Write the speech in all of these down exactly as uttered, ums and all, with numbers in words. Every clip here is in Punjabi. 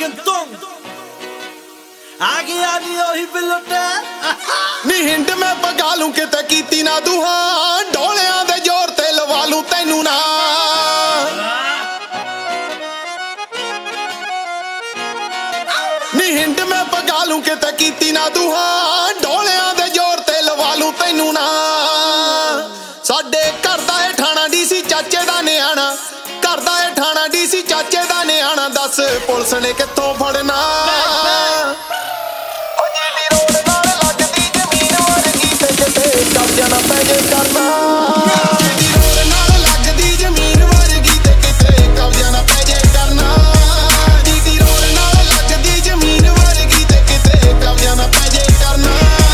ਗੰਤੋਂ ਆ ਗਿਆ ਨੀ ਉਹੀ ਬਿਲਟੇ ਨੀ ਹਿੰਡ ਮੈਂ ਪਗਾ ਲੂੰ ਕਿਤੇ ਕੀਤੀ ਨਾ ਦੁਹਾਂ ਢੋਲਿਆਂ ਦੇ ਜ਼ੋਰ ਤੇ ਲਵਾ ਲੂੰ ਤੈਨੂੰ ਨਾ ਨੀ ਹਿੰਡ ਮੈਂ ਪਗਾ ਲੂੰ ਕਿਤੇ ਕੀਤੀ ਨਾ ਦੁਹਾਂ ਢੋਲਿਆਂ ਦੇ ਜ਼ੋਰ ਤੇ ਲਵਾ ਲੂੰ ਤੈਨੂੰ ਨਾ ਸਾਡੇ ਘਰ ਦਾ ਇਹ ਠਾਣਾ ਡੀਸੀ ਚਾਚੇ ਦਾ ਨਿਆਣਾ ਘਰ ਦਾ ਇਹ ਠਾਣਾ ਡੀਸੀ ਚਾਚੇ ਦਾ ਨਿਆਣਾ ਦੱਸ ਪੁਲਿਸ ਨੇ ਕਿੱਥੋਂ ਫੜਨਾ ਕਬਜ਼ਾ ਨਾ ਪੈ ਜੇ ਕਰਨਾ ਨਾਲ ਲੱਗਦੀ ਜ਼ਮੀਨ ਵਰਗੀ ਤੇ ਕਿਤੇ ਕਬਜ਼ਾ ਨਾ ਪੈ ਜੇ ਕਰਨਾ ਜੀਟੀ ਰੋਡ ਨਾਲ ਲੱਗਦੀ ਜ਼ਮੀਨ ਵਰਗੀ ਤੇ ਕਿਤੇ ਕਬਜ਼ਾ ਨਾ ਪੈ ਜੇ ਕਰਨਾ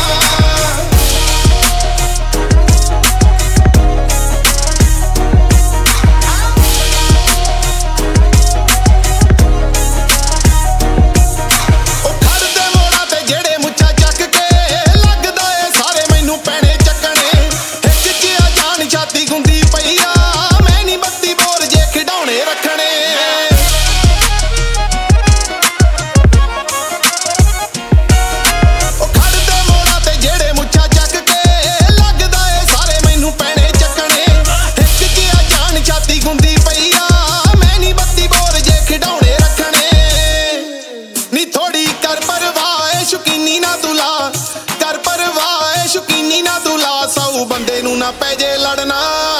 ਉਹ ਖੜਦੇ ਮੋੜਾਂ ਤੇ ਜਿਹੜੇ ਮੁੱਛਾਂ ਚੱਕ ਕੇ ਲੱਗਦਾ ਏ ਸਾਰੇ ਮੈਨੂੰ ਪੈਣੇ ਛਾਤੀ ਗੁੰਦੀ ਪਈ ਆ ਮੈਂ ਨੀ ਬੱਤੀ ਬੋਰ ਜੇ ਖਿਡਾਉਣੇ ਰੱਖਣੇ ਉਹ ਖੜਦੇ ਮੋੜਾਂ ਤੇ ਜਿਹੜੇ ਮੁੱਛਾਂ ਚੱਕ ਕੇ ਲੱਗਦਾ ਏ ਸਾਰੇ ਮੈਨੂੰ ਪੈਣੇ ਚੱਕਣੇ ਇੱਕ ਜਿਹਾ ਜਾਨ ਛਾਤੀ ਗੁੰਦੀ ਪਈ ਆ ਮੈਂ ਨੀ ਬੱਤੀ ਬੋਰ ਜੇ ਖਿਡਾਉਣੇ ਰੱਖਣੇ ਨੀ ਥੋੜੀ ਕਰ ਪਰਵਾਹ ਏ ਸ਼ੁਕੀਨੀ ਨਾ ਤੂੰ ਲਾ ਕਰ ਪਰਵਾਹ ਏ ਸ਼ੁਕੀਨੀ ਨਾ ਤੂੰ ਲਾ ਸੌ ਬੰਦੇ ਨੂੰ ਨਾ ਪੈ ਜੇ ਲੜਨਾ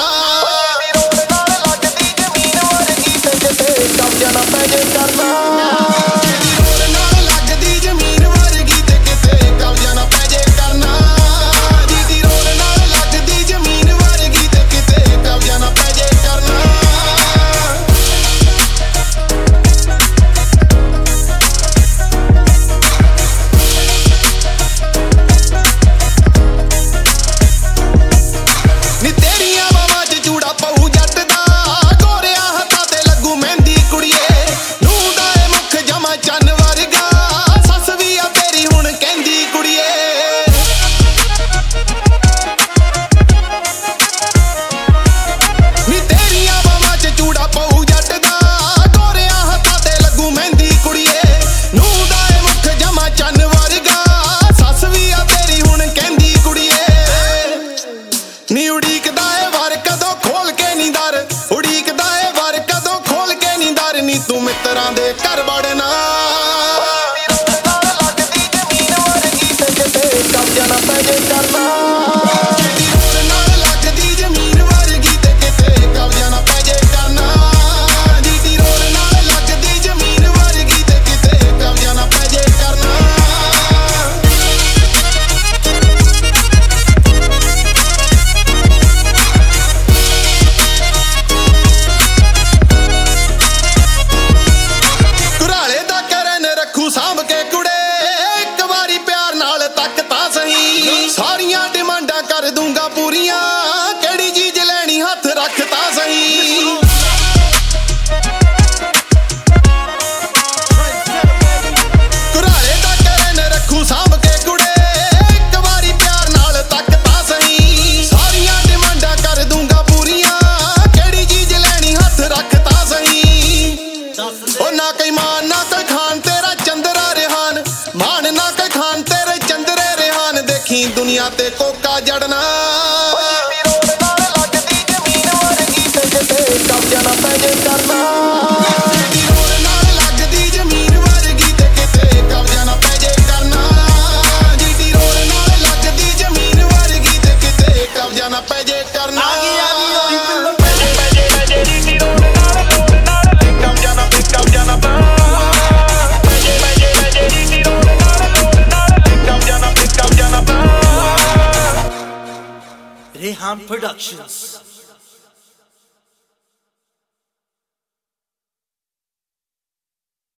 ਕਬਜ਼ਾ ਨਾ ਪੈ ਜੇ ਕਰਨਾ ਨਾਲ ਲੱਗਦੀ ਜ਼ਮੀਨ ਵਰਗੀ ਤੇ ਕਿਤੇ ਕਬਜ਼ਾ ਨਾ ਪੈ ਜੇ ਕਰਨਾ ਜੀਟੀ ਰੋਡ ਨਾਲ ਲੱਗਦੀ ਜ਼ਮੀਨ ਵਰਗੀ ਤੇ ਕਿਤੇ ਕਬਜ਼ਾ ਨਾ ਪੈ ਜੇ ਕਰਨਾ ਨੀ ਤੇਰੀਆਂ ਬਾਵਾਂ 'ਚ ਚੂੜਾ ਪਊ ਜੱਟ ਦਾ ਗੋਰਿਆਂ ਹੱਥਾਂ ਤੇ ਲੱਗੂ ਮਹਿੰਦੀ ਕੁੜੀਏ ਨੂੰ ਦਾ ਏ ਮੁੱਖ ਜਮਾ ਚੰਨ ਵਰਗਾ ਸੱਸ ਵੀ ਆ ਤੇਰੀ ਹੁਣ ਕਹਿੰਦੀ ਕੁੜੀਏ ਨੀ ਤੇਰੀਆਂ ਬਾਵਾਂ 'ਚ ਚੂੜਾ ਪਊ ਜੱਟ ਦਾ ਗੋਰਿਆਂ ਹੱਥਾਂ ਤੇ ਲੱਗੂ ਮਹਿੰਦੀ ਕੁੜੀਏ ਨੂੰ ਦਾ ਏ ਮੁੱਖ ਜਮਾ ਚੰਨ ਵਰਗਾ ਸੱਸ ਵੀ ਆ ਤੇਰੀ ਹੁਣ ਕਹਿੰਦੀ ਕੁੜੀਏ ਨੀ ਉਡੀਕਦਾ ਏ ਵਾਰ ਕਦੋਂ ਖੋਲ ਕੇ ਨੀ ਦਰ ਉਡੀਕਦਾ ਏ ਵਾਰ ਕਦੋਂ ਖੋਲ ਕੇ ਨੀ ਦਰ ਨੀ ਤੂੰ ਮਿੱਤਰਾਂ ਦੇ ਘਰ ਵੜਨਾ ਲੱਗਦੀ ਜ਼ਮੀਨ ਵਰਗੀ ਤੇ ਕਿਤੇ ਕਬਜ਼ਾ ਨਾ ਪੈ ਜੇ ਕਰਨਾ ਨਾਲ ਲੱਗਦੀ ਜ਼ਮੀਨ ਵਰਗੀ ਤੇ ਕਿਤੇ ਕਬਜ਼ਾ ਨਾ ਪੈ ਜੇ ਕਰਨਾ ਜੀਟੀ ਰੋਡ ਨਾਲ ਲੱਗਦੀ ਜ਼ਮੀਨ ਵਰਗੀ ਤੇ ਕਿਤੇ ਕਬਜ਼ਾ ਨਾ ਪੈ ਜੇ ਕਰਨਾ ਸਾਂਭ ਕੇ ਕੁੜੇ ਇੱਕ ਵਾਰੀ ਪਿਆਰ ਨਾਲ ਤੱਕ ਤਾਂ ਸਹੀ ਸਾਰੀਆਂ ਡਿਮਾਂਡਾਂ ਕਰ ਦੂੰਗਾ ਪੂਰੀਆਂ ਕਿਹੜੀ ਚੀਜ਼ ਲੈਣੀ ਹੱਥ ਰੱਖ ਤਾਂ ਸਹੀ ਘੁਰਾਲੇ ਦਾ ਕਰਨ ਰੱਖੂ ਸਾਂਭ ਕੇ ਕੁੜੇ ਇੱਕ ਵਾਰੀ ਪਿਆਰ ਨਾਲ ਤੱਕ ਤਾਂ ਸਹੀ ਸਾਰੀਆਂ ਡਿਮਾਂਡਾਂ ਕਰ ਦੂੰਗਾ ਪੂਰੀਆਂ ਕਿਹੜੀ ਚੀਜ਼ ਲੈਣੀ ਹੱਥ ਰੱਖ ਤਾਂ ਸਹੀ ਉਹ ਨਾ ਕੋਈ ਮਾਨ ਨਾ ਕੋਈ ਖਾਨ ਤੇਰਾ ਚੰਦਰਾ ਰਿਹਾਨ ਮਾਨ ਨਾ ਕੋਈ ਖਾਨ ਤੇਰੇ ਚੰਦਰੇ ਰਿਹਾਨ ਦੇਖੀ ਦੁਨੀਆ ਤੇ ਕੋਕਾ ਜੜਨਾ ਲੱਗਦੀ ਜ਼ਮੀਨ ਵਰਗੀ ਤੇ ਕਿਤੇ ਕਬਜ਼ਾ ਨਾ ਪੈ ਜੇ ਕਰਨਾ ਨਾਲ ਲੱਗਦੀ ਜ਼ਮੀਨ ਵਰਗੀ ਤੇ ਕਿਤੇ ਕਬਜ਼ਾ ਨਾ ਪੈ ਜੇ ਕਰਨਾ ਜੀਟੀ ਰੋਡ ਨਾਲ ਲੱਗਦੀ ਜ਼ਮੀਨ ਵਰਗੀ ਤੇ ਕਿਤੇ ਕਬਜ਼ਾ ਨਾ ਪੈ ਜੇ ਕਰਨਾ ਆ ਗਿਆ ਨੀ ਉਹੀ ਬਿਲਟੇ Rehan Productions.